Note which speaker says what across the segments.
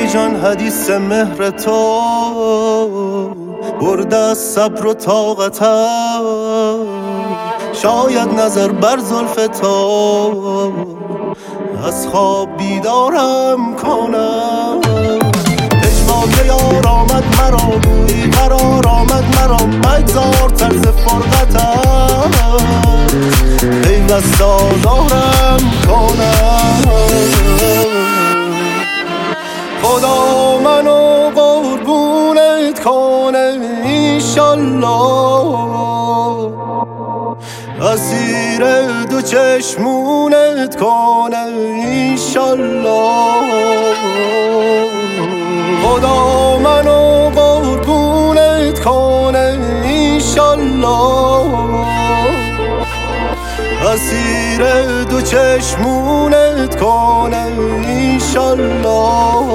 Speaker 1: ای جان حدیث مهر تو برده از صبر و طاقتم، شاید نظر بر زلف تو از خواب بیدارم کنم. اجبای یار آمد مرا، گویی قرار آمد مرا، مگذار طرز فرقتم پیوست آزارم کنم. خدا منو قربونت کنه ایشالله، اسیر دو چشمونت کنه ایشالله. خدا منو قربونت کنه ایشالله، اسیر دو چشمونت کنه ایشالله.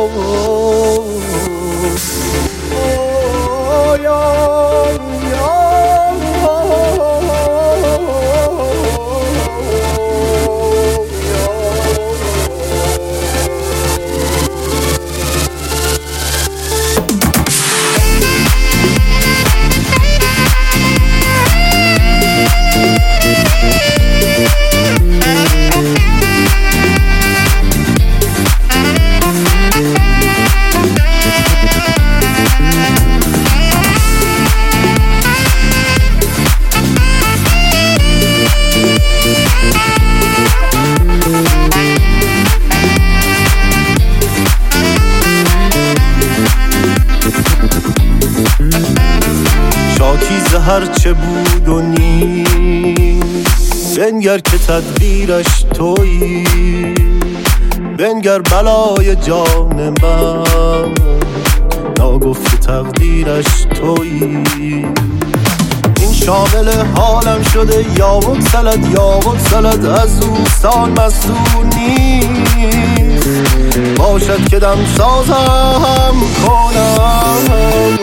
Speaker 1: شاکی زهر چه بود و نیست، بنگر که تدبیرش تویی، بنگر بلای جان من، ناگفت تقدیرش تویی. این شامل حالم شده یا بگسلد از دوستان مستور نیست، باشد که دم سازم کنم.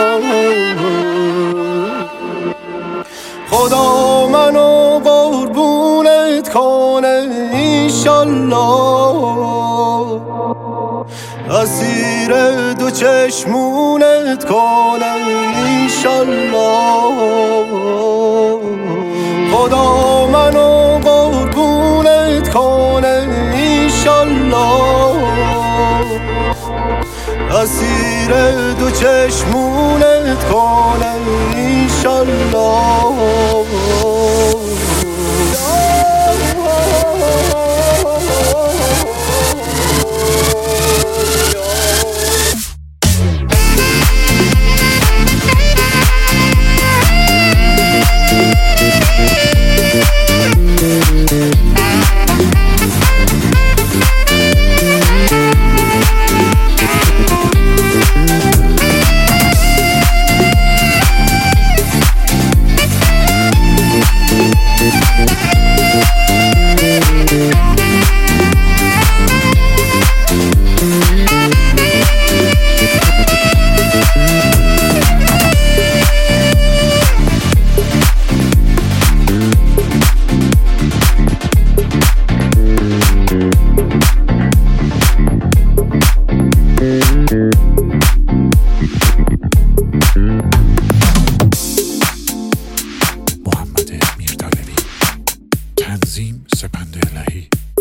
Speaker 1: خدا منو قربونت کنه ایشالله، اسیر دو چشمونت کنه ایشالله. خدا منو قربونت کنه ایشالله، اسیر دو چشمونت کنه ایشالله.
Speaker 2: محمد میردلوی، تنظیم سپند الهی.